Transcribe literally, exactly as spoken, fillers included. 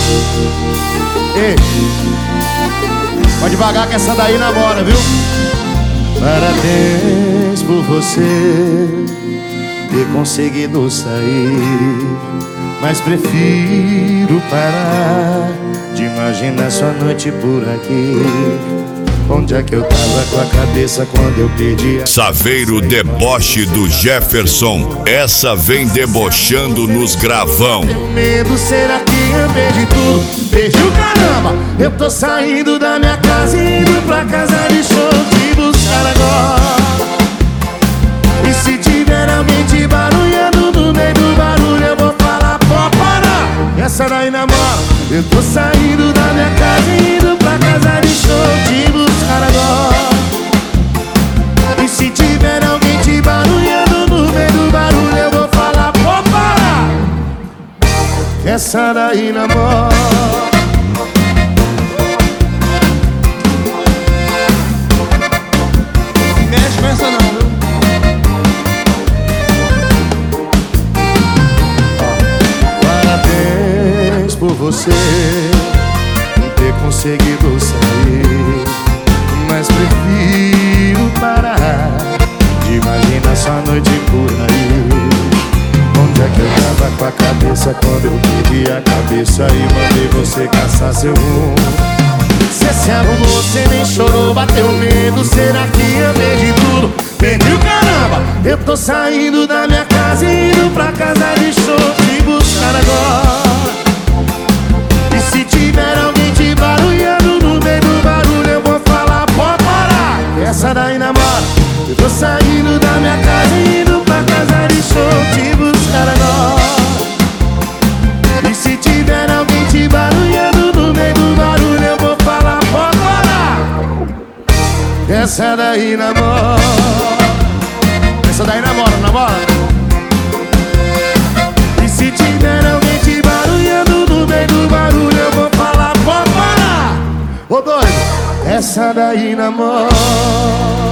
Ei, pode devagar que essa daí namora, viu? Parabéns por você ter conseguido sair, mas prefiro parar de imaginar sua noite por aqui. Onde é que eu tava com a cabeça quando eu perdi a... Saveiro deboche do Jefferson. Essa vem debochando nos gravão. Tenho medo, será que eu perdi tudo? Perdi o caramba. Eu tô saindo da minha casa e indo pra casa de show te buscar agora. E se tiver alguém te barulhando no meio do barulho, eu vou falar, pô, para. Essa daí namora. Eu tô saindo da minha casa e indo pra casa de show te buscar agora. E se tiver alguém te barulhando no meio do barulho, eu vou falar, pô, para. Essa daí namora. Mexe com essa não, viu? Parabéns por você ter conseguido sair, mas prefiro parar de imaginar sua noite por aí. Onde é que eu tava com a cabeça quando eu perdi a cabeça e mandei você caçar seu rumo? Cê se arrumou, cê nem chorou, bateu medo, será que eu perdi tudo? Perdi o caramba. Eu tô saindo da minha casa e indo pra casa de show te buscar agora. E se tiver alguém te barulhando no meio do barulho, eu vou falar, pode parar. Essa daí namora. Eu tô saindo da minha casa e indo pra casa de show te buscar agora. E se tiver alguém te barulhando no meio do barulho, eu vou falar, pode parar. Essa daí namora. Essa daí namora, namora. E se tiver alguém te barulhando no meio do barulho, eu vou falar, pode parar. Ô doido, essa daí namora.